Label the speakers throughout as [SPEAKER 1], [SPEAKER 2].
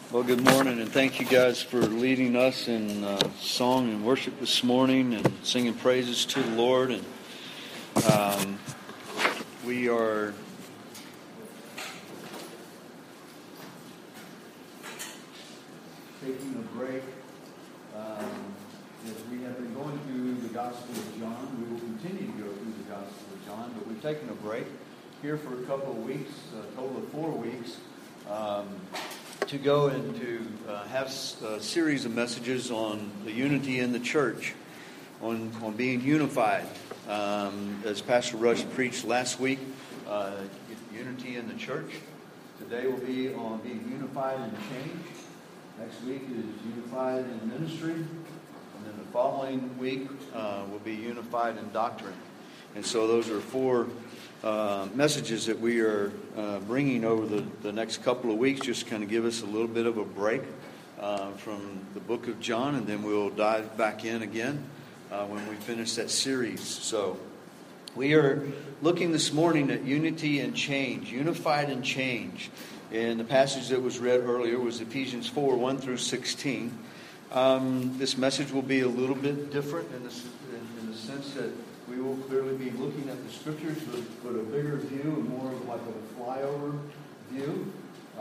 [SPEAKER 1] Well, good morning, and thank you guys for leading us in song and worship this morning and singing praises to the Lord. And we are taking a break as we have been going through the Gospel of John. We will continue to go through the Gospel of John, but we've taken a break here for a couple of weeks, a total of 4 weeks. To go and to have a series of messages on the unity in the church, on being unified. As Pastor Rush preached last week, unity in the church. Today will be on being unified in change. Next week is unified in ministry. And then the following week will be unified in doctrine. And so those are 4 messages that we are bringing over the next couple of weeks, just kind of give us a little bit of a break from the book of John, and then we'll dive back in again when we finish that series. So we are looking this morning at unity and change, unified and change. And the passage that was read earlier was Ephesians 4, 1 through 16. This message will be a little bit different in the sense that we will clearly be looking at the Scriptures with a bigger view and more of like a flyover view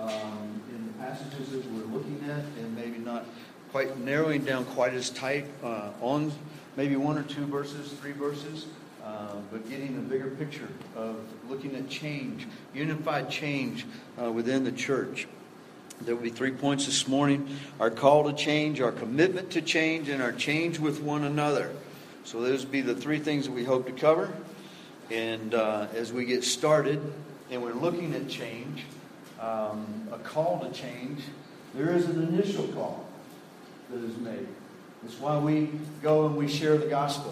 [SPEAKER 1] in the passages that we're looking at, and maybe not quite narrowing down quite as tight on maybe 1 or 2 verses, 3 verses, but getting a bigger picture of looking at change, unified change within the church. There will be 3 points this morning: our call to change, our commitment to change, and our change with one another. So those will be the 3 things that we hope to cover. And as we get started, and we're looking at change, a call to change, there is an initial call that is made. That's why we go and we share the gospel.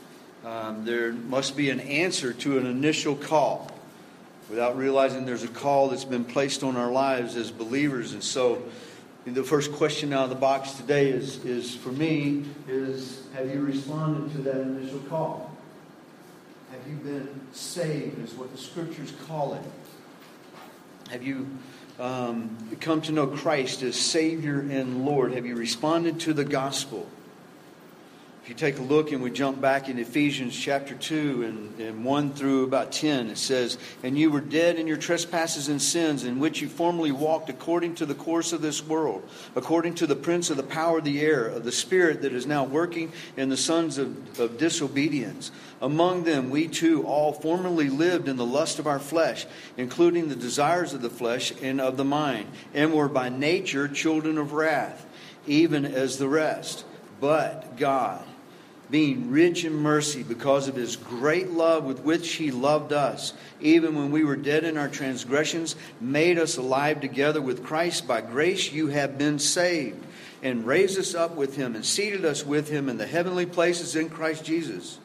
[SPEAKER 1] There must be an answer to an initial call, without realizing there's a call that's been placed on our lives as believers. And so the first question out of the box today is for me, have you responded to that initial call? Have you been saved, is what the Scriptures call it? Have you come to know Christ as Savior and Lord? Have you responded to the gospel? If you take a look and we jump back in Ephesians chapter 2 and 1 through about 10, it says, "And you were dead in your trespasses and sins, in which you formerly walked according to the course of this world, according to the prince of the power of the air, of the spirit that is now working in the sons of disobedience. Among them we too all formerly lived in the lust of our flesh, including the desires of the flesh and of the mind, and were by nature children of wrath, even as the rest. But God, being rich in mercy because of His great love with which He loved us, even when we were dead in our transgressions, made us alive together with Christ. By grace you have been saved, and raised us up with Him, and seated us with Him in the heavenly places in Christ Jesus,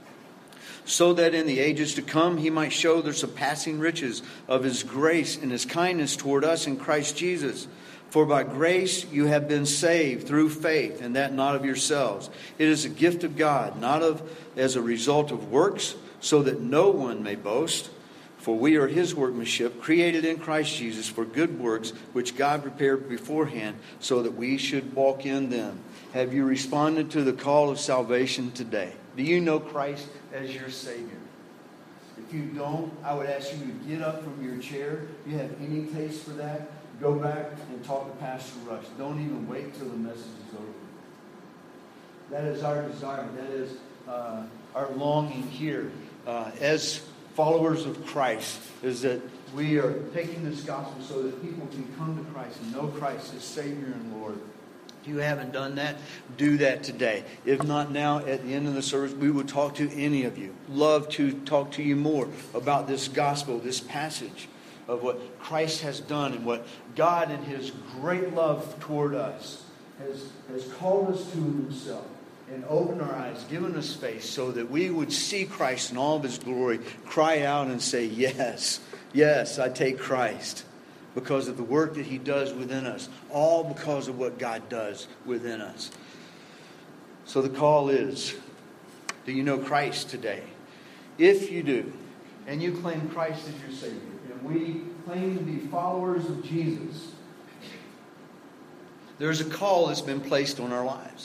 [SPEAKER 1] so that in the ages to come He might show the surpassing riches of His grace and His kindness toward us in Christ Jesus. For by grace you have been saved through faith, and that not of yourselves. It is a gift of God, not as a result of works, so that no one may boast. For we are His workmanship, created in Christ Jesus for good works, which God prepared beforehand, so that we should walk in them." Have you responded to the call of salvation today? Do you know Christ as your Savior? If you don't, I would ask you to get up from your chair. If you have any taste for that, go back and talk to Pastor Rush. Don't even wait till the message is over. That is our desire. That is our longing here as followers of Christ, is that we are taking this gospel so that people can come to Christ and know Christ as Savior and Lord. If you haven't done that, do that today. If not now, at the end of the service, we will talk to any of you. Love to talk to you more about this gospel, this passage of what Christ has done and what God in His great love toward us has called us to Himself and opened our eyes, given us faith so that we would see Christ in all of His glory, cry out and say, yes, yes, I take Christ, because of the work that He does within us, all because of what God does within us. So the call is, do you know Christ today? If you do, and you claim Christ as your Savior, and we claim to be followers of Jesus, There's a call that's been placed on our lives.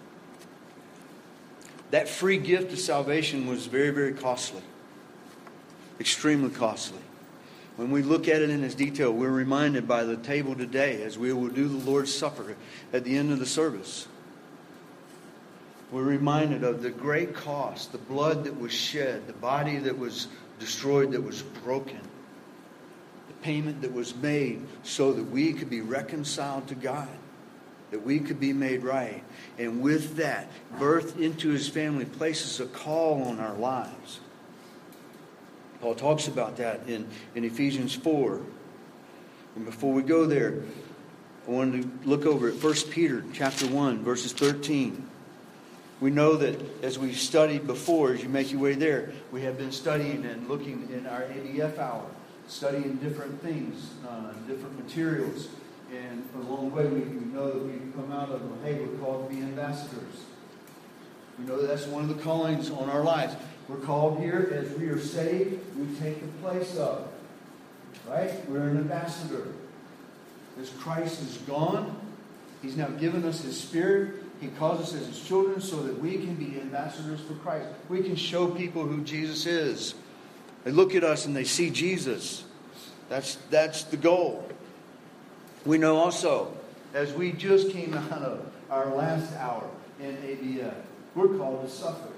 [SPEAKER 1] That free gift of salvation was very, very costly. Extremely costly. When we look at it in its detail, we're reminded by the table today as we will do the Lord's Supper at the end of the service. We're reminded of the great cost, the blood that was shed, the body that was destroyed, that was broken. The payment that was made so that we could be reconciled to God, that we could be made right. And with that, birth into His family places a call on our lives. Paul talks about that in Ephesians 4. And before we go there, I wanted to look over at 1 Peter chapter 1, verses 13. We know that as we've studied before, as you make your way there, we have been studying and looking in our ADF hour, studying different things, different materials. And along the way, we know that we've come out of, hey, we're called to be ambassadors. We know that that's one of the callings on our lives. We're called here as we are saved, we take the place of. Right? We're an ambassador. As Christ is gone, He's now given us His Spirit. He calls us as His children so that we can be ambassadors for Christ. We can show people who Jesus is. They look at us and they see Jesus. That's the goal. We know also, as we just came out of our last hour in ABF, we're called to suffer.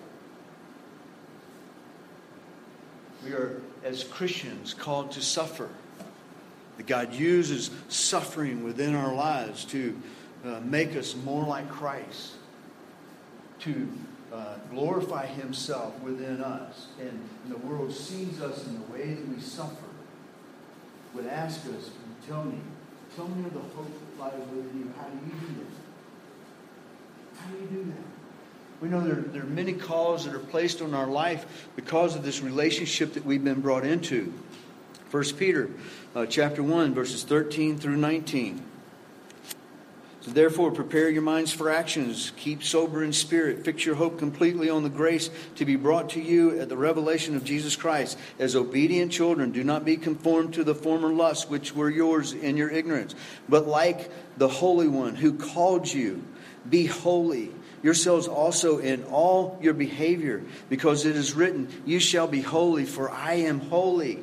[SPEAKER 1] We are, as Christians, called to suffer. That God uses suffering within our lives to make us more like Christ, to glorify Himself within us. And the world sees us in the way that we suffer, would ask us, tell me of the hope that lies within you. How do you do that? How do you do that? We know there are many calls that are placed on our life because of this relationship that we've been brought into. 1 Peter chapter 1, verses 13 through 19. So therefore, prepare your minds for actions. Keep sober in spirit. Fix your hope completely on the grace to be brought to you at the revelation of Jesus Christ. As obedient children, do not be conformed to the former lusts which were yours in your ignorance. But like the Holy One who called you, be holy yourselves also in all your behavior. Because it is written, you shall be holy, for I am holy.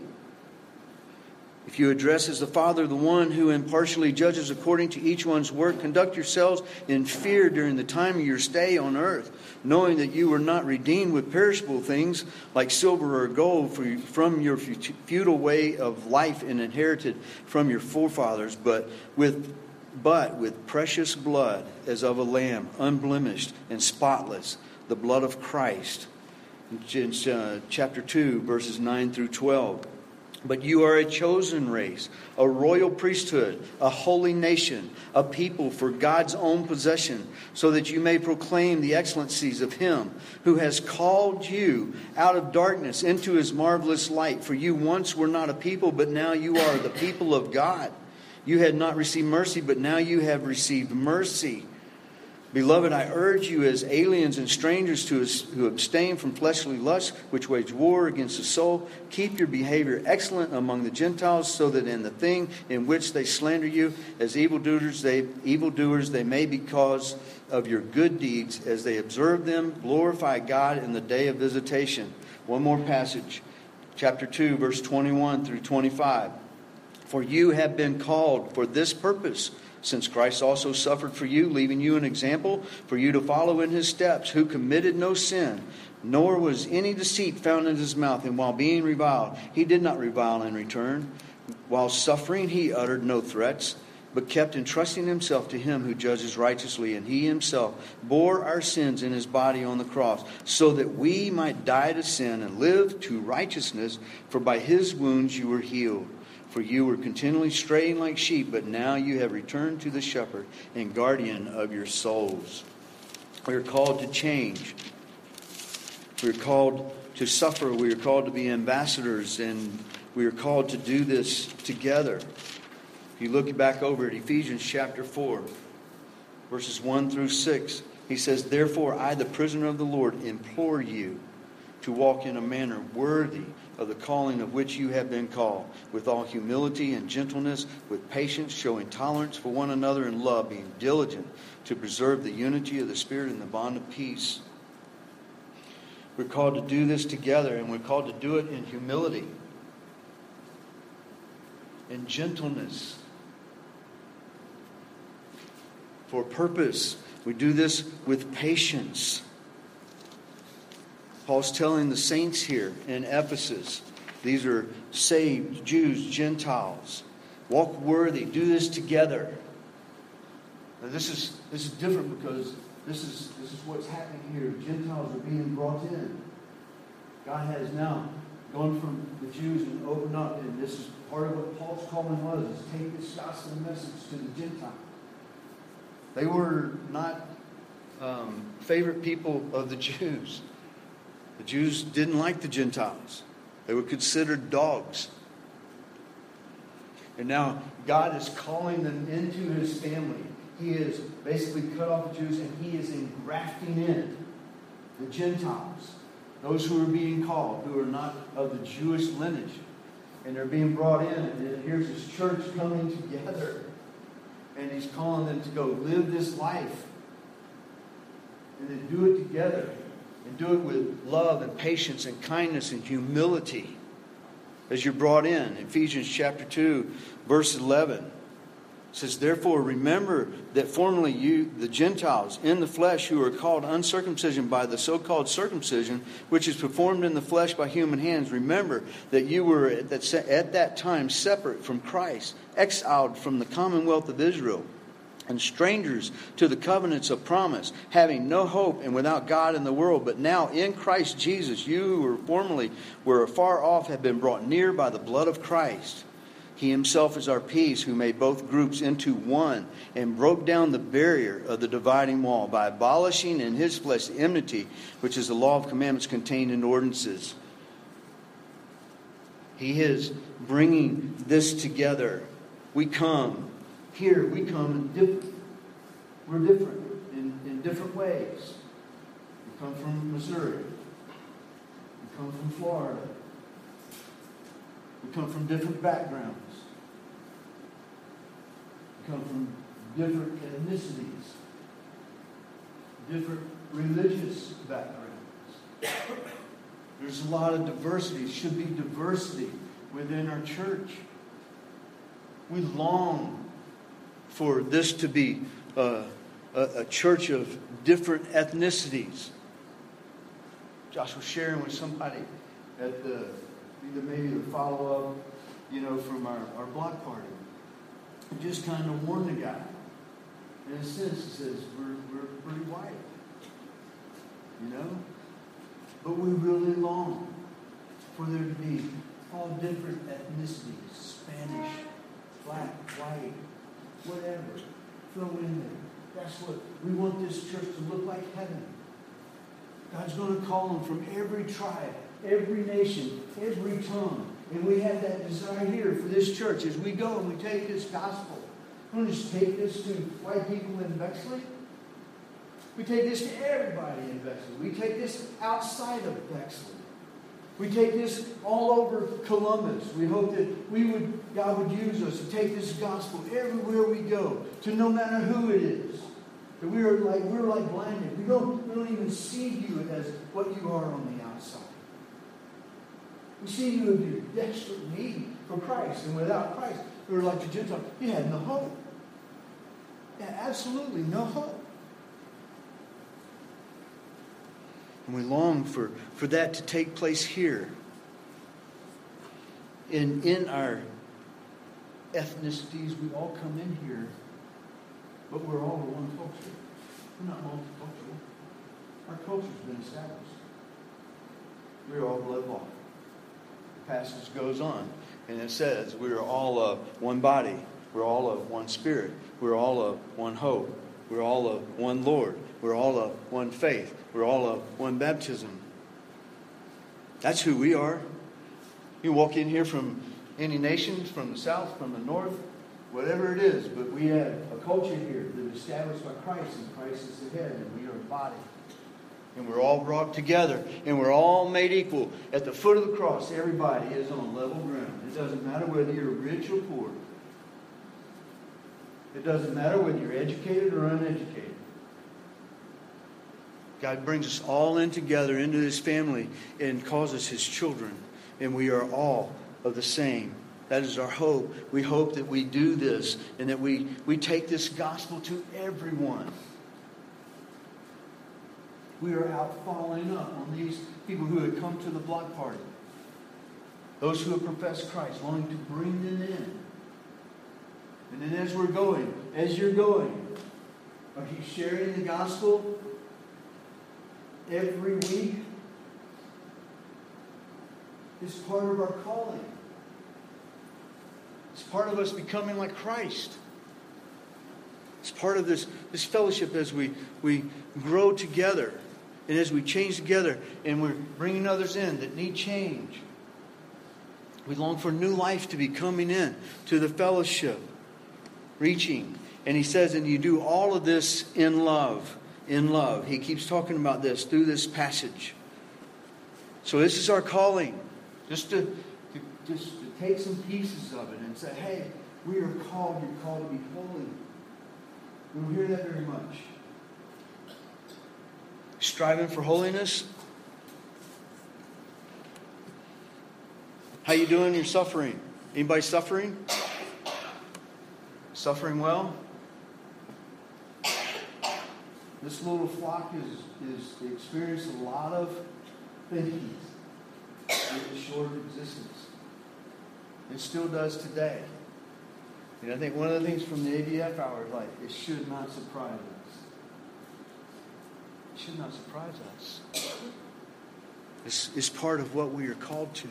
[SPEAKER 1] If you address as the Father, the one who impartially judges according to each one's work, conduct yourselves in fear during the time of your stay on earth, knowing that you were not redeemed with perishable things like silver or gold from your futile way of life and inherited from your forefathers, but with precious blood as of a lamb, unblemished and spotless, the blood of Christ. In chapter 2, verses 9 through 12. But you are a chosen race, a royal priesthood, a holy nation, a people for God's own possession, so that you may proclaim the excellencies of Him who has called you out of darkness into His marvelous light. For you once were not a people, but now you are the people of God. You had not received mercy, but now you have received mercy. Beloved, I urge you as aliens and strangers who abstain from fleshly lusts, which wage war against the soul, keep your behavior excellent among the Gentiles, so that in the thing in which they slander you as evildoers, they may, because of your good deeds, as they observe them, glorify God in the day of visitation. One more passage, chapter 2, verse 21 through 25. For you have been called for this purpose, since Christ also suffered for you, leaving you an example for you to follow in His steps, who committed no sin, nor was any deceit found in His mouth. And while being reviled, He did not revile in return. While suffering, He uttered no threats, but kept entrusting Himself to Him who judges righteously. And He Himself bore our sins in His body on the cross, so that we might die to sin and live to righteousness. For by His wounds you were healed. For you were continually straying like sheep, but now you have returned to the shepherd and guardian of your souls. We are called to change. We are called to suffer. We are called to be ambassadors, and we are called to do this together. If you look back over at Ephesians chapter 4, verses 1 through 6, he says, therefore I, the prisoner of the Lord, implore you, to walk in a manner worthy of the calling of which you have been called, with all humility and gentleness, with patience, showing tolerance for one another in love, being diligent to preserve the unity of the Spirit in the bond of peace. We're called to do this together, and we're called to do it in humility, in gentleness, for purpose. We do this with patience. Paul's telling the saints here in Ephesus, these are saved Jews, Gentiles. Walk worthy. Do this together. Now this is different because this is what's happening here. Gentiles are being brought in. God has now gone from the Jews and opened up, and this is part of what Paul's calling was, is take this gospel message to the Gentiles. They were not favorite people of the Jews. The Jews didn't like the Gentiles. They were considered dogs. And now God is calling them into His family. He is basically cut off the Jews, and He is engrafting in the Gentiles. Those who are being called, who are not of the Jewish lineage. And they're being brought in. And here's His church coming together. And He's calling them to go live this life. And then do it together. And do it with love and patience and kindness and humility as you're brought in. Ephesians chapter 2, verse 11 says, therefore remember that formerly you, the Gentiles, in the flesh, who are called uncircumcision by the so-called circumcision, which is performed in the flesh by human hands, remember that you were at that time separate from Christ, exiled from the commonwealth of Israel, and strangers to the covenants of promise, having no hope and without God in the world. But now in Christ Jesus, you who were formerly were afar off have been brought near by the blood of Christ. He Himself is our peace, who made both groups into one and broke down the barrier of the dividing wall by abolishing in His flesh the enmity, which is the law of commandments contained in ordinances. He is bringing this together. We come here, we come different. We're different in different ways. We come from Missouri. We come from Florida. We come from different backgrounds. We come from different ethnicities, different religious backgrounds. There's a lot of diversity. Should be diversity within our church. We long for this to be a church of different ethnicities. Josh was sharing with somebody at maybe the follow-up, from our block party. Just kind of warned the guy. In a sense, he says, we're pretty white. But we really long for there to be all different ethnicities. Spanish, black, white, whatever. Throw in there. That's what we want this church to look like heaven. God's going to call them from every tribe, every nation, every tongue. And we have that desire here for this church as we go and we take this gospel. We don't just take this to white people in Bexley. We take this to everybody in Bexley. We take this outside of Bexley. We take this all over Columbus. We hope that God would use us to take this gospel everywhere we go, to no matter who it is. That we're like blinded. We don't even see you as what you are on the outside. We see you in your desperate need for Christ, and without Christ, we were like the Gentiles. You had no hope. Yeah, absolutely no hope. And we long for that to take place here. In our ethnicities, we all come in here, but we're all one culture. We're not multicultural. Our culture's been established. We're all blood bought. The passage goes on, and it says we are all of one body. We're all of one spirit. We're all of one hope. We're all of one Lord. We're all of one faith. We're all of one baptism. That's who we are. You walk in here from any nations, from the south, from the north, whatever it is, but we have a culture here that is established by Christ, and Christ is the head, and we are a body. And we're all brought together. And we're all made equal. At the foot of the cross, everybody is on level ground. It doesn't matter whether you're rich or poor. It doesn't matter whether you're educated or uneducated. God brings us all in together into His family and calls us His children. And we are all of the same. That is our hope. We hope that we do this and that we take this gospel to everyone. We are out following up on these people who had come to the block party. Those who have professed Christ, wanting to bring them in. And then as you're going, are you sharing the gospel every week? It's part of our calling. It's part of us becoming like Christ. It's part of this fellowship as we grow together and as we change together and we're bringing others in that need change. We long for new life to be coming in to the fellowship, reaching. And he says, and you do all of this in love. In love. He keeps talking about this through this passage. So this is our calling. Just to take some pieces of it and say, hey, we are called. You're called to be holy. We don't hear that very much. Striving for holiness. How you doing? You're suffering. Anybody suffering? Suffering well? This little flock is experienced a lot of things in a short existence. It still does today. And I think one of the things from the ABF hour is like, it should not surprise us. It should not surprise us. This is part of what we are called to.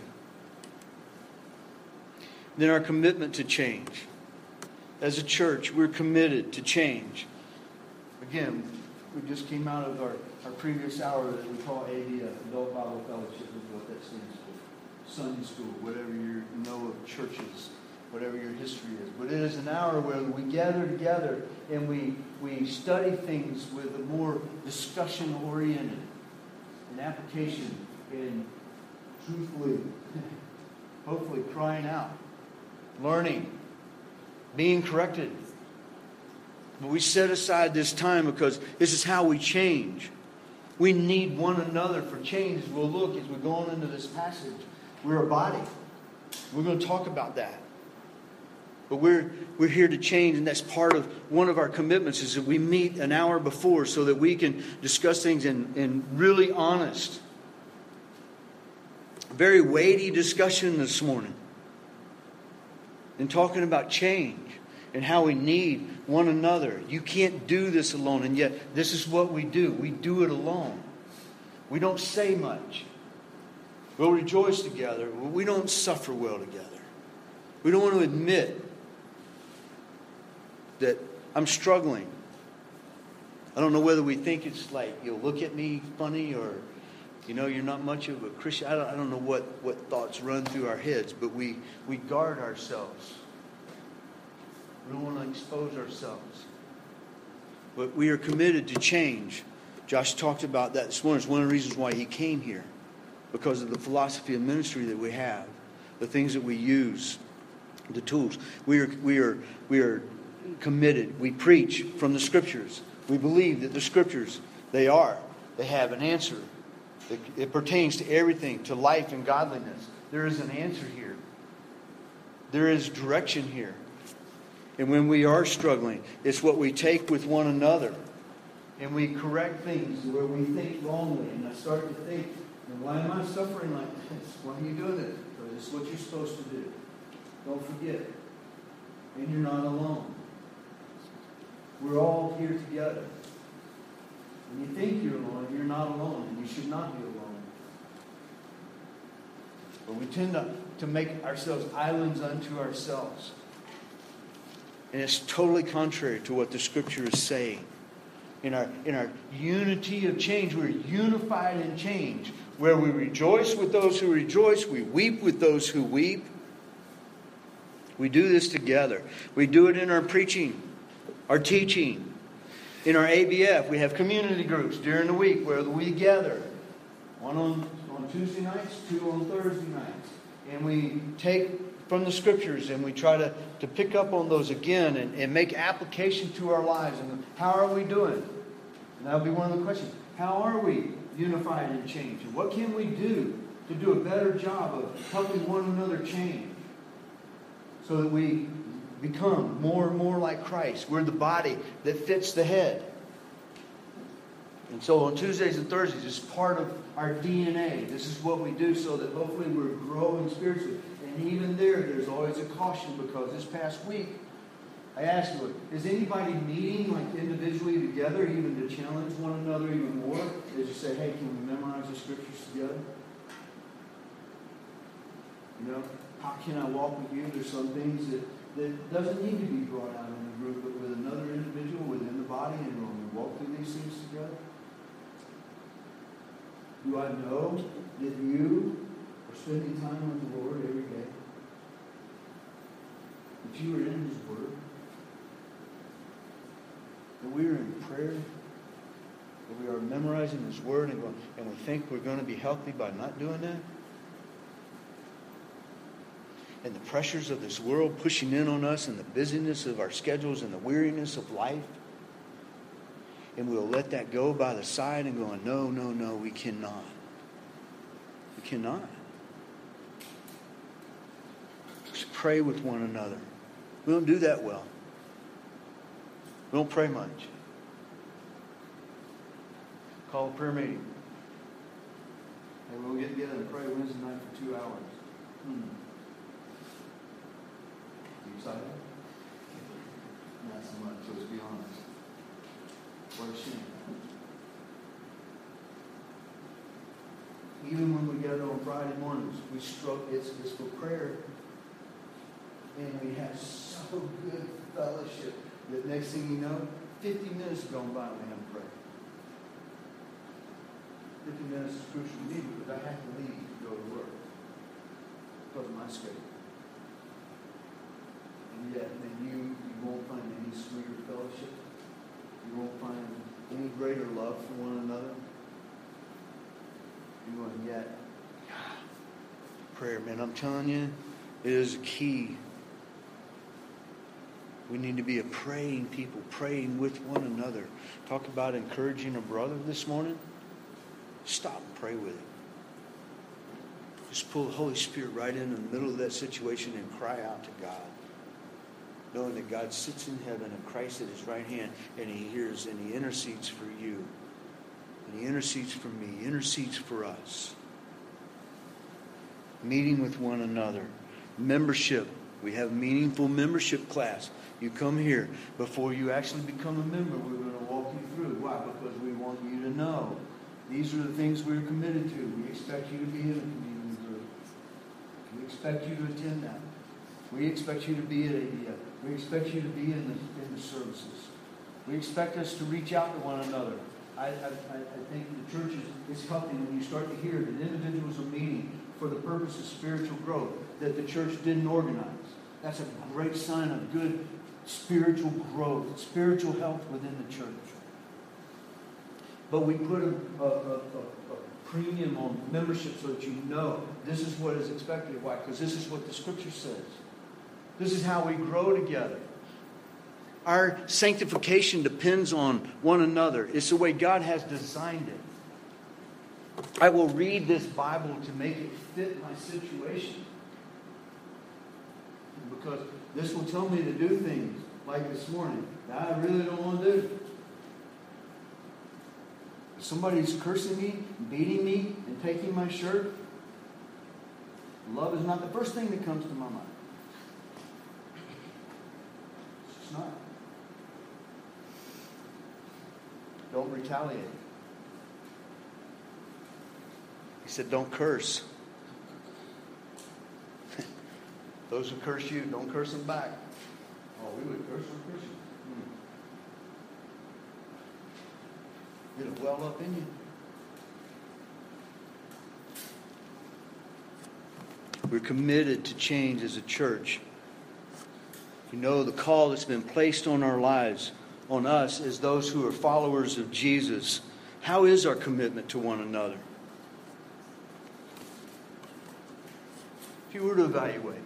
[SPEAKER 1] Then our commitment to change. As a church, we're committed to change. Again, we just came out of our previous hour that we call ABF, Adult Bible Fellowship, is what that stands for. Sunday school, whatever you know of churches, whatever your history is. But it is an hour where we gather together and we study things with a more discussion-oriented, an application, and truthfully, hopefully crying out, learning, being corrected. But we set aside this time because this is how we change. We need one another for change. As we'll look as we're going into this passage. We're a body. We're going to talk about that. But we're here to change, and that's part of one of our commitments is that we meet an hour before so that we can discuss things in really honest, very weighty discussion this morning. And talking about change and how we need one another. You can't do this alone, and yet this is what we do. We do it alone. We don't say much. We'll rejoice together, but we don't suffer well together. We don't want to admit that I'm struggling. I don't know whether we think it's like, you'll look at me funny or, you're not much of a Christian. I don't know what thoughts run through our heads, but we guard ourselves. We don't want to expose ourselves. But we are committed to change. Josh talked about that this morning. It's one of the reasons why he came here. Because of the philosophy of ministry that we have. The things that we use. The tools. We are committed. We preach from the Scriptures. We believe that the Scriptures, they have an answer. It pertains to everything, to life and godliness. There is an answer here. There is direction here. And when we are struggling, it's what we take with one another. And we correct things where we think wrongly. And I start to think, why am I suffering like this? Why are you doing this? Because it's what you're supposed to do. Don't forget. And you're not alone. We're all here together. When you think you're alone, you're not alone. And you should not be alone. But we tend to make ourselves islands unto ourselves. And it's totally contrary to what the Scripture is saying. In our unity of change, we're unified in change. Where we rejoice with those who rejoice, we weep with those who weep. We do this together. We do it in our preaching, our teaching. In our ABF, we have community groups during the week where we gather. One on Tuesday nights, 2 on Thursday nights. And we take from the Scriptures and we try to pick up on those again and make application to our lives. And how are we doing? And that'll be one of the questions. How are we unified and changed? And what can we do to do a better job of helping one another change? So that we become more and more like Christ. We're the body that fits the head. And so on Tuesdays and Thursdays, it's part of our DNA. This is what we do so that hopefully we're growing spiritually. And even there's always a caution, because this past week, I asked you, is anybody meeting like individually together even to challenge one another even more? As you say, hey, can we memorize the Scriptures together? You know, how can I walk with you? There's some things that doesn't need to be brought out in a group, but with another individual within the body, and when we walk through these things together. Do I know that you are spending time with the Lord every day? That you are in His Word? That we are in prayer? That we are memorizing His Word and we think we're going to be healthy by not doing that? And the pressures of this world pushing in on us, and the busyness of our schedules, and the weariness of life. And we'll let that go by the side and go, no, we cannot. We cannot. Just pray with one another. We don't do that well. We don't pray much. Call a prayer meeting. Hey, we'll get together and pray Wednesday night for 2 hours. You excited? Not so much, let's be honest. What a shame. Even when we gather on Friday mornings, we struggle. It's for prayer. And we have so good fellowship that next thing you know, 50 minutes have gone by and we haven't prayed. 50 minutes is crucial to me because I have to leave to go to work because of my schedule. And yet, then you won't find any sweeter fellowship. You won't find any greater love for one another. You won't yet. Prayer, man, I'm telling you, it is a key. We need to be a praying people, praying with one another. Talk about encouraging a brother this morning. Stop and pray with him. Just pull the Holy Spirit right in the middle of that situation and cry out to God. Knowing that God sits in heaven and Christ at His right hand, and He hears and He intercedes for you. And He intercedes for me, He intercedes for us. Meeting with one another. Membership. We have meaningful membership class. You come here. Before you actually become a member, we're going to walk you through. Why? Because we want you to know. These are the things we're committed to. We expect you to be in a community group. We expect you to attend that. We expect you to be at ABF. We expect you to be in the services. We expect us to reach out to one another. I think the church is helping when you start to hear that individuals are meeting for the purpose of spiritual growth that the church didn't organize. That's a great sign of good spiritual growth, spiritual health within the church. But we put a premium on membership so that you know this is what is expected. Why? Because this is what the Scripture says. This is how we grow together. Our sanctification depends on one another. It's the way God has designed it. I will read this Bible to make it fit my situation. Because this will tell me to do things like this morning that I really don't want to do. If somebody's cursing me, beating me, and taking my shirt, love is not the first thing that comes to my mind. It's not. Don't retaliate. He said, don't curse. Those who curse you, don't curse them back. Oh, we would curse on Christians. It'll well up in you. We're committed to change as a church. You know the call that's been placed on our lives on us as those who are followers of Jesus. How is our commitment to one another? If you were to evaluate,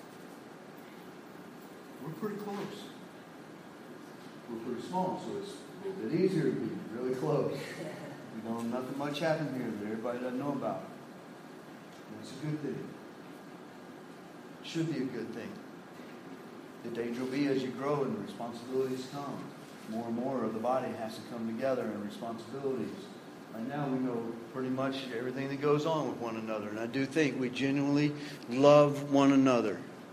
[SPEAKER 1] we're pretty close. We're pretty small, so it's a little bit easier to be really close. You know, nothing much happened here that everybody doesn't know about. And it's a good thing. It should be a good thing. The danger will be as you grow and the responsibilities come. More and more of the body has to come together and responsibilities. Right now we know pretty much everything that goes on with one another. And I do think we genuinely love one another.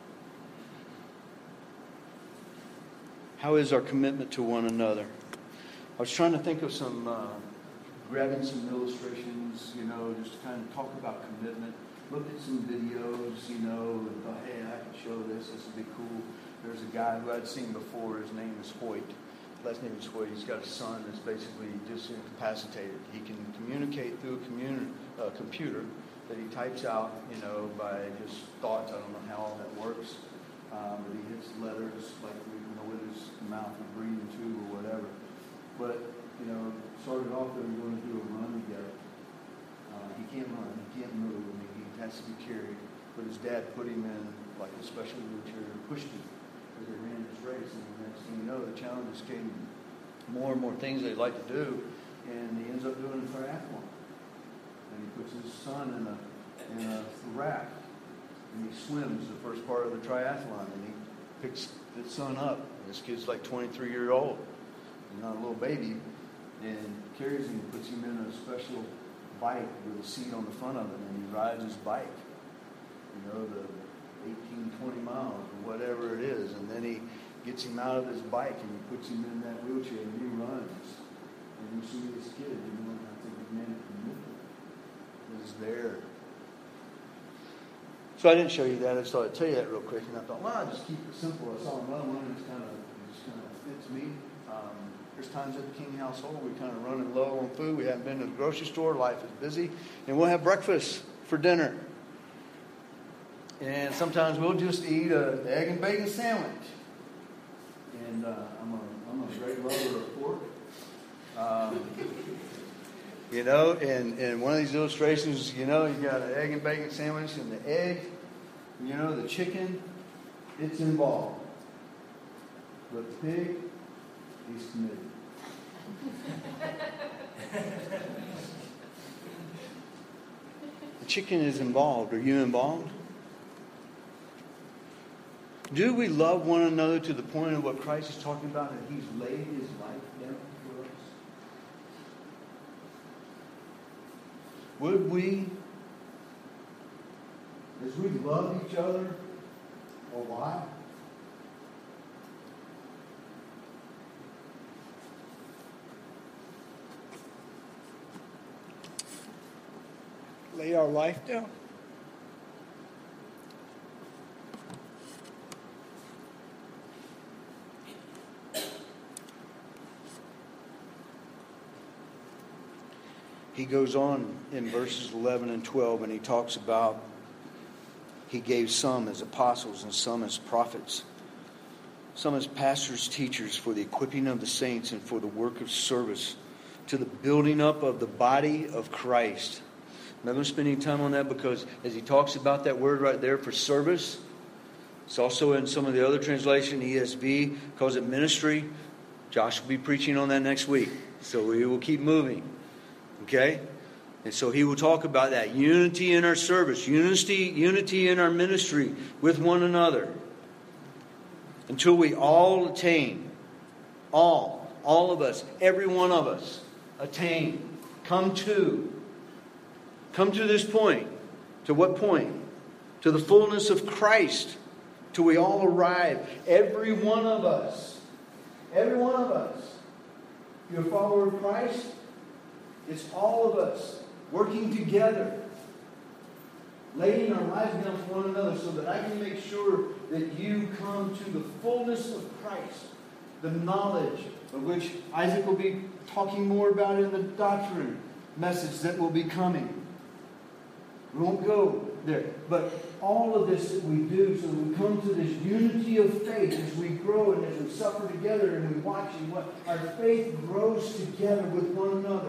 [SPEAKER 1] How is our commitment to one another? I was trying to think of grabbing some illustrations, just to kind of talk about commitment. Looked at some videos, and thought, hey, I can show this. This would be cool. There's a guy who I'd seen before. His name is Hoyt. Last name is Hoyt. He's got a son that's basically just incapacitated. He can communicate through a computer that he types out, by just thoughts. I don't know how all that works. But he hits letters like with his mouth and breathing tube or whatever. But, started off they were going to do a run together. He can't run. He can't move. He has to be carried. But his dad put him in like a special wheelchair and pushed him as they ran this race. And the next thing you know, the challenges came more and more things they'd like to do. And he ends up doing a triathlon. And he puts his son in a raft. And he swims the first part of the triathlon. And he picks his son up. This kid's like 23 years old. He's not a little baby. And carries him and puts him in a special bike with a seat on the front of it. And he rides his bike. The 18, 20 miles or whatever it is. And then he gets him out of his bike and he puts him in that wheelchair and he runs. And you see this kid, I think, man, is there. So I didn't show you that. I just thought I'd tell you that real quick. And I thought, I'll just keep it simple. I saw another one that just kind of fits me. There's times at the King household we're kind of running low on food. We haven't been to the grocery store. Life is busy. And we'll have breakfast for dinner. And sometimes we'll just eat an egg and bacon sandwich. And I'm a great lover of pork. And one of these illustrations, you got an egg and bacon sandwich, and the egg, the chicken, it's involved. But the pig, he's committed. The chicken is involved. Are you involved? Do we love one another to the point of what Christ is talking about, that He's laid His life down for us? Would we, as we love each other, a lot, lay our life down? He goes on in verses 11 and 12, and he talks about He gave some as apostles and some as prophets, some as pastors, teachers, for the equipping of the saints and for the work of service, to the building up of the body of Christ. I'm not going to spend any time on that because as he talks about that word right there for service, it's also in some of the other translation, ESV calls it ministry. Josh will be preaching on that next week, so we will keep moving. Okay? And so he will talk about that. Unity in our service. Unity in our ministry with one another. Until we all attain. All of us. Every one of us. Attain. Come to this point. To what point? To the fullness of Christ. Till we all arrive. Every one of us. Every one of us. If you're a follower of Christ, it's all of us working together, laying our lives down for one another so that I can make sure that you come to the fullness of Christ, the knowledge of which Isaac will be talking more about in the doctrine message that will be coming. We won't go there. But all of this that we do, so we come to this unity of faith as we grow and as we suffer together and we watch and what our faith grows together with one another.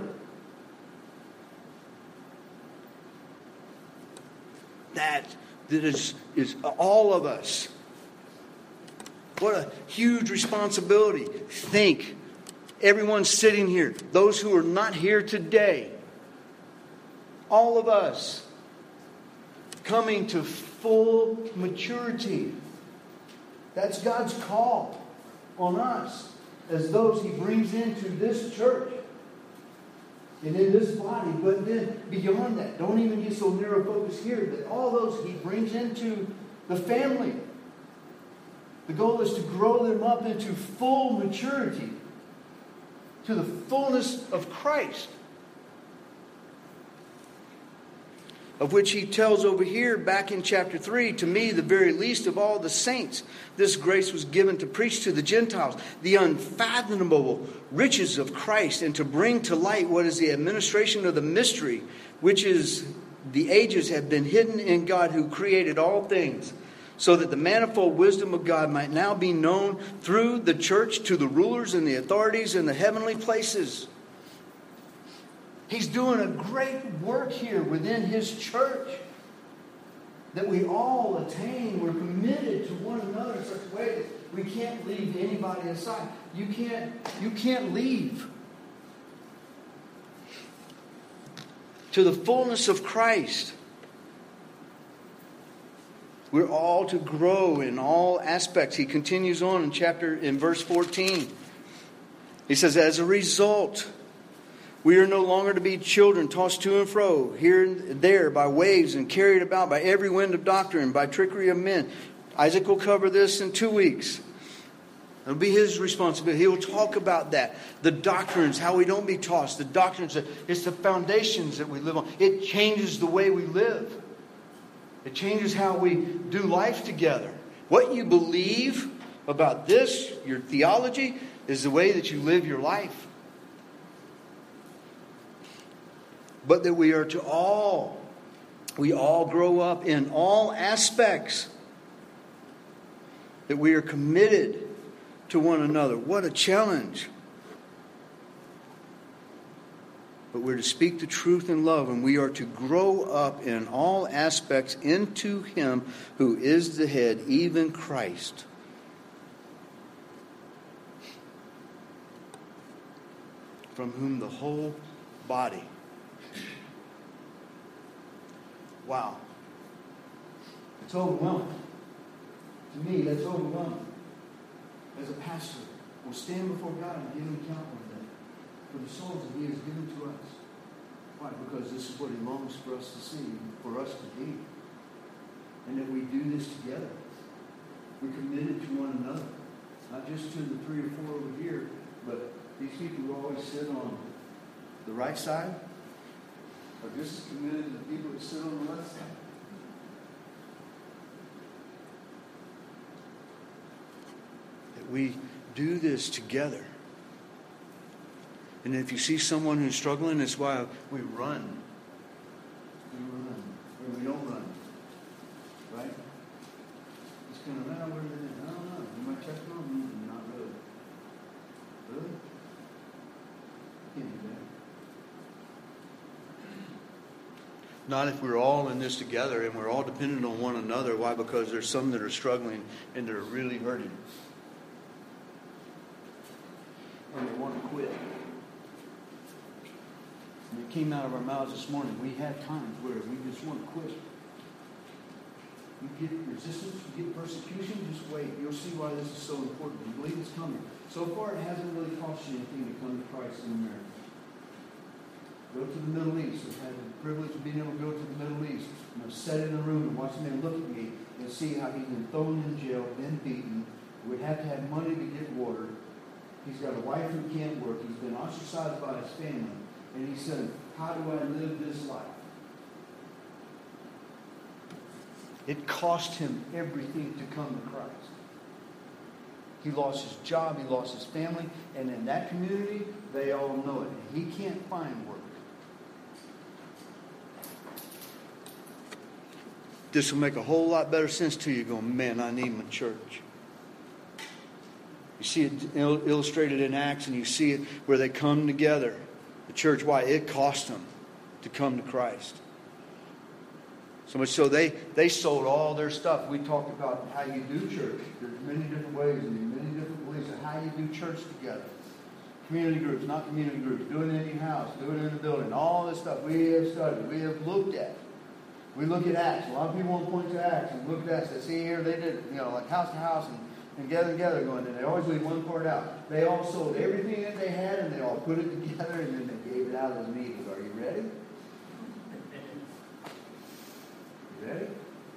[SPEAKER 1] That is all of us. What a huge responsibility. Think, everyone sitting here, those who are not here today, all of us coming to full maturity. That's God's call on us as those He brings into this church and in this body. But then beyond that, don't even get so narrow focused here, but all those He brings into the family. The goal is to grow them up into full maturity, to the fullness of Christ, of which He tells over here back in chapter 3, to me, the very least of all the saints, this grace was given to preach to the Gentiles the unfathomable riches of Christ, and to bring to light what is the administration of the mystery, which is the ages have been hidden in God who created all things, so that the manifold wisdom of God might now be known through the church to the rulers and the authorities in the heavenly places. He's doing a great work here within His church, that we all attain. We're committed to one another in such a way that we can't leave anybody aside. You can't leave. To the fullness of Christ. We're all to grow in all aspects. He continues on in verse 14. He says, as a result, we are no longer to be children tossed to and fro, here and there by waves and carried about by every wind of doctrine, by trickery of men. Isaac will cover this in 2 weeks. It'll be his responsibility. He will talk about that. The doctrines, how we don't be tossed. The doctrines, it's the foundations that we live on. It changes the way we live. It changes how we do life together. What you believe about this, your theology, is the way that you live your life. But that we all grow up in all aspects. That we are committed to one another. What a challenge. But we're to speak the truth in love, and we are to grow up in all aspects into Him who is the head, even Christ. From whom the whole body. Wow. It's overwhelming. To me, that's overwhelming. As a pastor, we'll stand before God and give Him account one day for the souls that He has given to us. Why? Because this is what He longs for us to see, for us to be. And that we do this together. We're committed to one another. Not just to the 3 or 4 over here, but these people who always sit on the right side are just as committed to the people that sit on the left side. That we do this together. And if you see someone who's struggling, that's why we run. We run. Or we don't run. Right? It's kind of, where are they? I don't know. You might check them out. Not really. Really? Can't do that. Not if we're all in this together and we're all dependent on one another. Why? Because there's some that are struggling and they're really hurting. And they want to quit. And it came out of our mouths this morning. We have times where we just want to quit. You get resistance, you get persecution, just wait. You'll see why this is so important. You believe it's coming. So far, it hasn't really cost you anything to come to Christ in America. Go to the Middle East. I've had the privilege of being able to go to the Middle East. And I've sat in a room and watched a man look at me and see how he's been thrown in jail, been beaten, would have to have money to get water. He's got a wife who can't work. He's been ostracized by his family. And he said, how do I live this life? It cost him everything to come to Christ. He lost his job, he lost his family, and in that community, they all know it. He can't find work. this will make a whole lot better sense to you going, man, I need my church. You see it illustrated in Acts, and you see it where they come together. The church, why? It cost them to come to Christ. So much so they sold all their stuff. We talked about how you do church. There's many different ways and many different beliefs of how you do church together. Community groups, not community groups. Do it in your house. Do it in the building. All this stuff we have studied. We have looked at. We look at Acts. A lot of people want to point to Acts and look at Acts. They see here, they did, like house to house and together going. And they always leave one part out. They all sold everything that they had and they all put it together and then they gave it out as needed. Are you ready? You ready?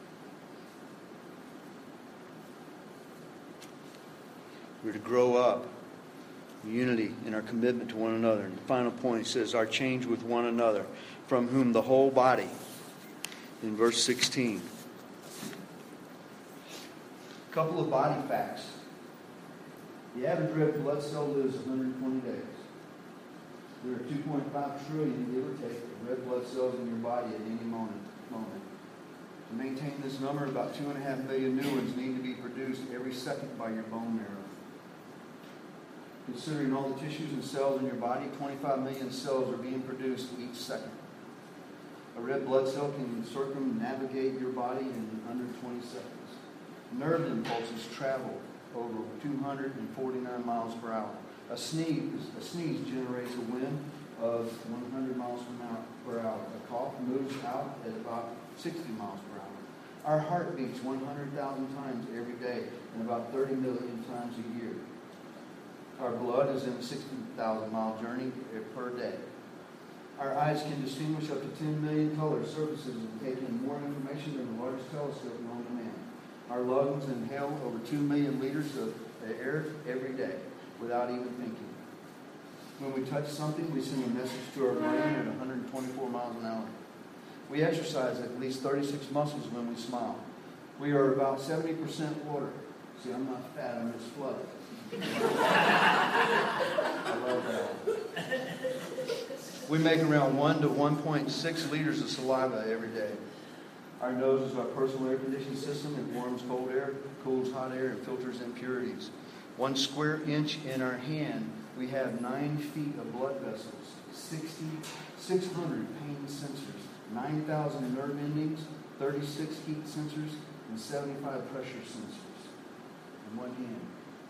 [SPEAKER 1] We're to grow up. Unity in our commitment to one another. And the final point says, our change with one another, from whom the whole body, in verse 16. A couple of body facts. The average red blood cell lives 120 days. There are 2.5 trillion, give or take, of red blood cells in your body at any moment. To maintain this number, about 2.5 million new ones need to be produced every second by your bone marrow. Considering all the tissues and cells in your body, 25 million cells are being produced each second. A red blood cell can circumnavigate your body in under 20 seconds. Nerve impulses travel over 249 miles per hour. A sneeze generates a wind of 100 miles per hour. A cough moves out at about 60 miles per hour. Our heart beats 100,000 times every day and about 30 million times a year. Our blood is in a 60,000 mile journey per day. Our eyes can distinguish up to 10 million color surfaces and take in more information than the largest telescope known to man. Our lungs inhale over 2 million liters of air every day without even thinking. When we touch something, we send a message to our brain at 124 miles an hour. We exercise at least 36 muscles when we smile. We are about 70% water. See, I'm not fat, I'm just flooded. I love that. We make around 1 to 1.6 liters of saliva every day. Our nose is our personal air conditioning system. It warms cold air, cools hot air, and filters impurities. 1 square inch in our hand, we have 9 feet of blood vessels, 600 pain sensors, 9,000 nerve endings, 36 heat sensors, and 75 pressure sensors in one hand.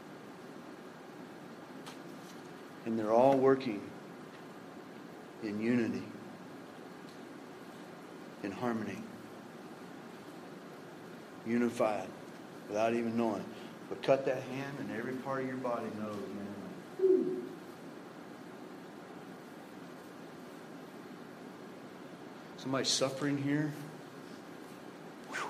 [SPEAKER 1] And they're all working in unity, in harmony, unified, without even knowing. But cut that hand and every part of your body knows, man. Somebody suffering here? Whew.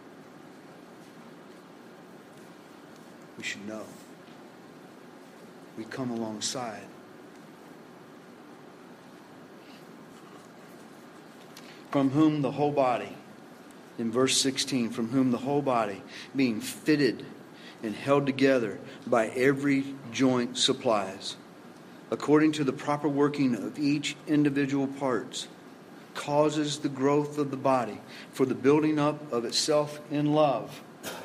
[SPEAKER 1] We should know. We come alongside. From whom the whole body, in verse 16, from whom the whole body, being fitted and held together by every joint supplies, according to the proper working of each individual parts, causes the growth of the body for the building up of itself in love.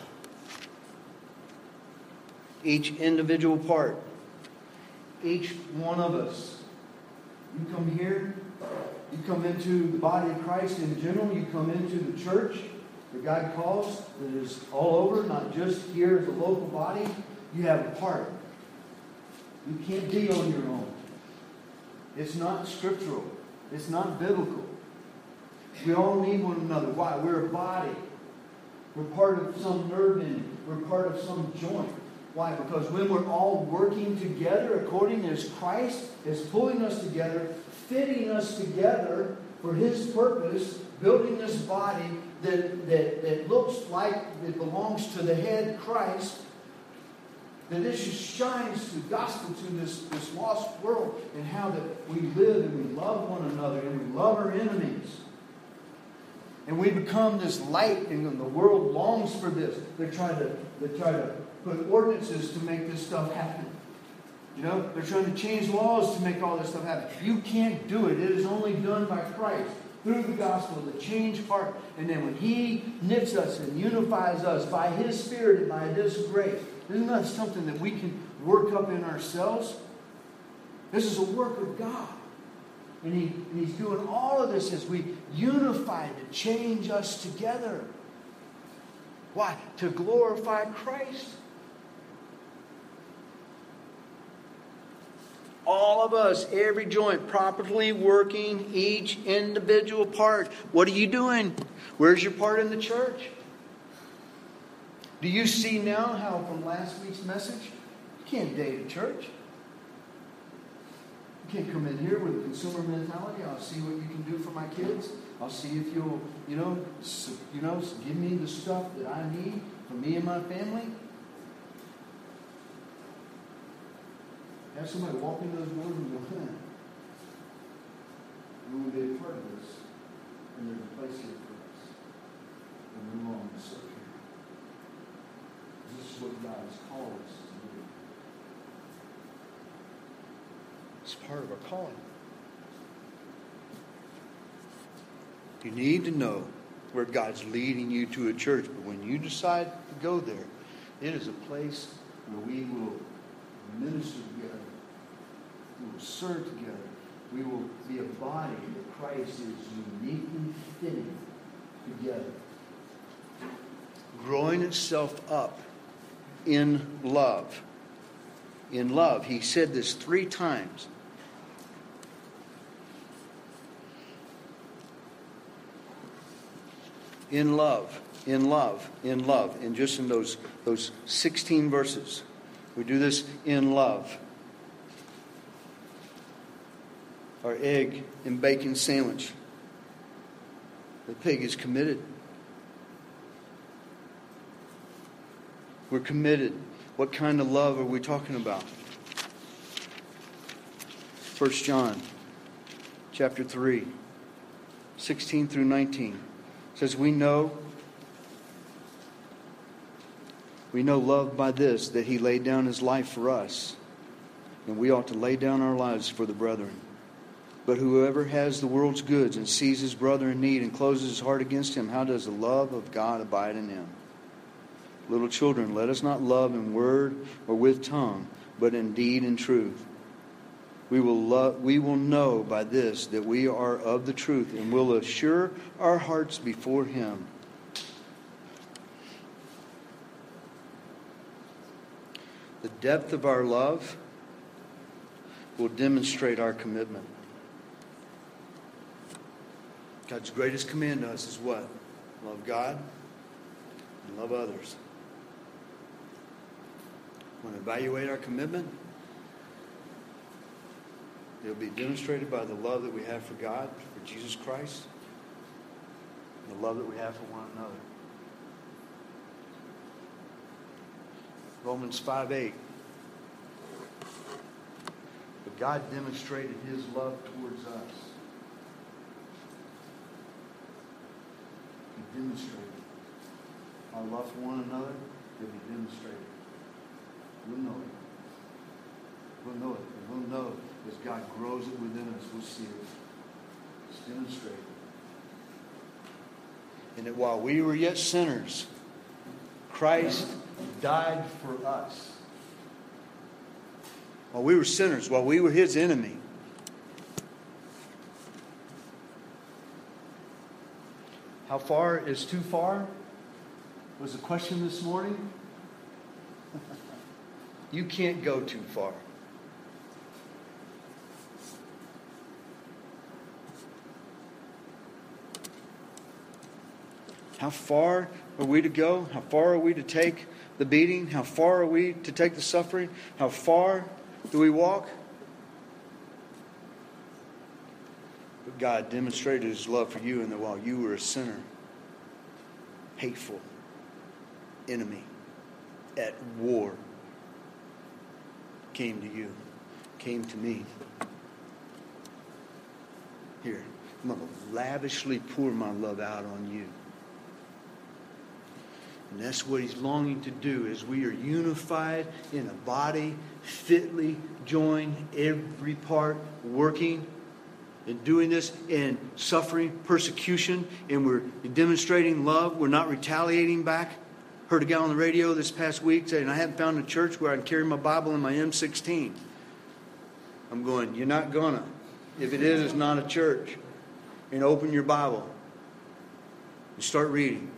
[SPEAKER 1] Each individual part, each one of us. You come here, you come into the body of Christ in general, you come into the church that God calls, that is all over, not just here as a local body. You have a part. You can't be on your own. It's not scriptural. It's not biblical. We all need one another. Why? We're a body. We're part of some nerve ending. We're part of some joint. Why? Because when we're all working together according as Christ is pulling us together, fitting us together for His purpose, building this body that looks like it belongs to the head, Christ, that this just shines the gospel to this lost world and how that we live and we love one another and we love our enemies. And we become this light, and the world longs for this. They try to put ordinances to make this stuff happen. You know, they're trying to change laws to make all this stuff happen. You can't do it. It is only done by Christ. through the gospel, the changed heart. And then when He knits us and unifies us by His Spirit and by this grace, isn't that something that we can work up in ourselves? This is a work of God. And He's doing all of this as we unify to change us together. Why? To glorify Christ. All of us, every joint, properly working each individual part. What are you doing? Where's your part in the church? Do you see now how from last week's message, you can't date a church. You can't come in here with a consumer mentality. I'll see what you can do for my kids. I'll see if you'll, give me the stuff that I need for me and my family. Have somebody walk into those doors and go, we will be a part of this. And there's a place here for us. And we're wrong to serve here. This is what God has called us to do. It's part of our calling. You need to know where God's leading you to a church. But when you decide to go there, it is a place where we will minister together. We will serve together. We will be a body that Christ is uniquely fitting together. Growing itself up in love. In love. He said this 3 times. In love, in love, in love. And just in those 16 verses. We do this in love. Our egg and bacon sandwich. The pig is committed. We're committed. What kind of love are we talking about? 1 John chapter 3, 16 through 19. Says we know love by this, that He laid down His life for us. And we ought to lay down our lives for the brethren. But whoever has the world's goods and sees his brother in need and closes his heart against him, how does the love of God abide in him? Little children, let us not love in word or with tongue, but in deed and truth. We will know by this that we are of the truth, and will assure our hearts before Him. The depth of our love will demonstrate our commitment. God's greatest command to us is what? Love God and love others. When we evaluate our commitment, it'll be demonstrated by the love that we have for God, for Jesus Christ, and the love that we have for one another. Romans 5:8. But God demonstrated His love towards us. He demonstrated our love for one another. Will be demonstrated. We'll know it. We'll know it. And we'll know as God grows it within us, we'll see it. It's demonstrated. And that while we were yet sinners, Christ died for us. While we were sinners, while we were His enemy. How far is too far? Was the question this morning. You can't go too far. How far are we to go? How far are we to take the beating? How far are we to take the suffering? How far do we walk? But God demonstrated His love for you in that while you were a sinner, hateful, enemy, at war, came to you, came to me. Here, I'm going to lavishly pour my love out on you. And that's what He's longing to do as we are unified in a body, fitly joined, every part working. in doing this, in suffering persecution, and we're demonstrating love. We're not retaliating back. Heard a guy on the radio this past week saying, I haven't found a church where I can carry my Bible in my M16. I'm going, you're not gonna. If it is, it's not a church. And open your Bible and start reading.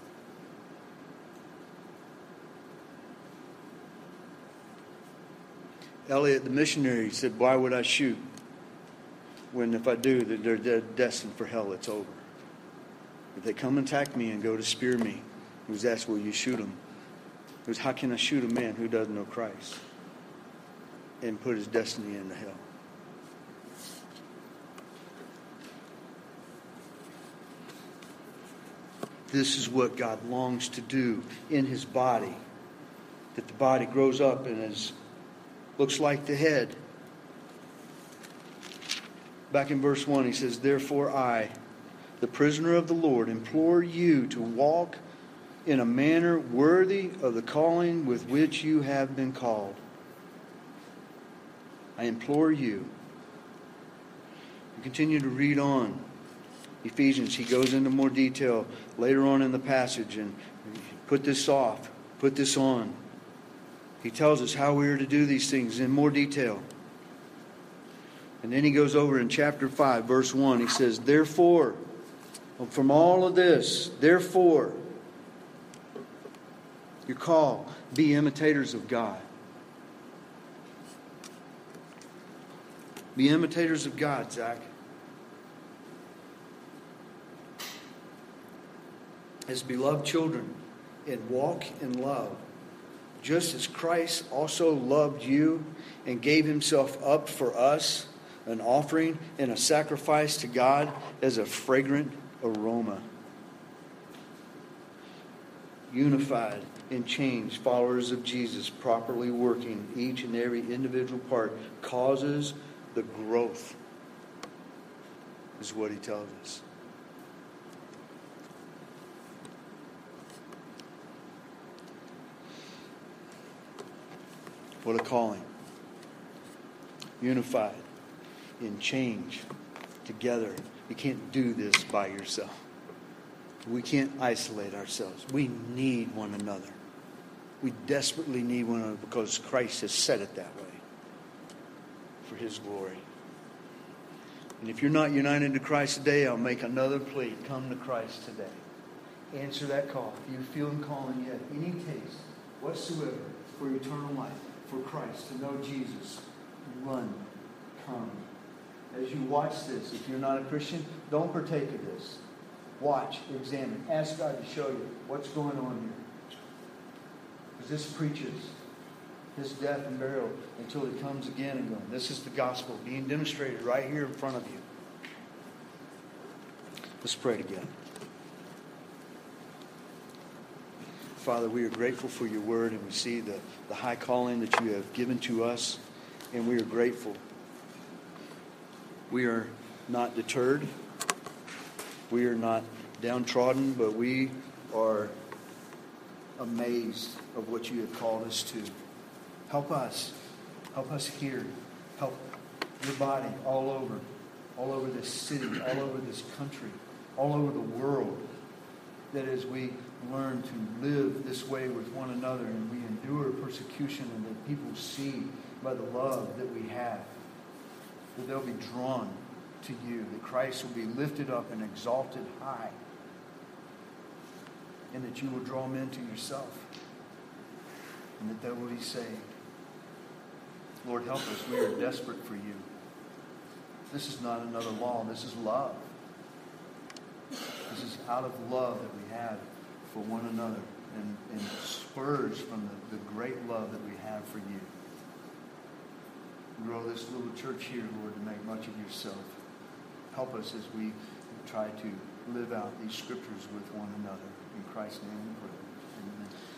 [SPEAKER 1] Elliot, the missionary, said, why would I shoot? When if I do, they're destined for hell. It's over. If they come and attack me and go to spear me, he was asked, will you shoot them? It was, how can I shoot a man who doesn't know Christ and put his destiny into hell? This is what God longs to do in his body. That the body grows up and looks like the head. Back in verse 1, he says, therefore I, the prisoner of the Lord, implore you to walk in a manner worthy of the calling with which you have been called. I implore you. We continue to read on. Ephesians, he goes into more detail later on in the passage and put this off, put this on. He tells us how we are to do these things in more detail. And then he goes over in chapter 5, verse 1. He says, therefore, from all of this, therefore, you're called, be imitators of God. Be imitators of God, Zach. As beloved children, and walk in love, just as Christ also loved you and gave himself up for us, an offering and a sacrifice to God as a fragrant aroma. Unified and changed followers of Jesus, properly working each and every individual part, causes the growth, is what he tells us. What a calling. Unified in change together. You can't do this by yourself. We can't isolate ourselves. We need one another. We desperately need one another because Christ has said it that way for his glory. And if you're not united to Christ today, I'll make another plea. Come to Christ today. Answer that call. If you feel him calling you at any taste whatsoever for eternal life, for Christ, to know Jesus, run, come. As you watch this, if you're not a Christian, don't partake of this. Watch, examine, ask God to show you what's going on here. Because this preaches his death and burial until he comes again and going. This is the gospel being demonstrated right here in front of you. Let's pray together. Father, we are grateful for your word, and we see the high calling that you have given to us, and we are grateful. We are not deterred. We are not downtrodden, but we are amazed of what you have called us to. Help us. Help us here. Help your body all over this city, all over this country, all over the world, that as we learn to live this way with one another and we endure persecution, and that people see by the love that we have, that they'll be drawn to you, that Christ will be lifted up and exalted high, and that you will draw them into yourself, and that they will be saved. Lord, help us. We are desperate for you. This is not another law. This is love. This is out of love that we have for one another, and spurs from the great love that we have for you. Grow this little church here, Lord, to make much of yourself. Help us as we try to live out these scriptures with one another. In Christ's name we pray. Amen.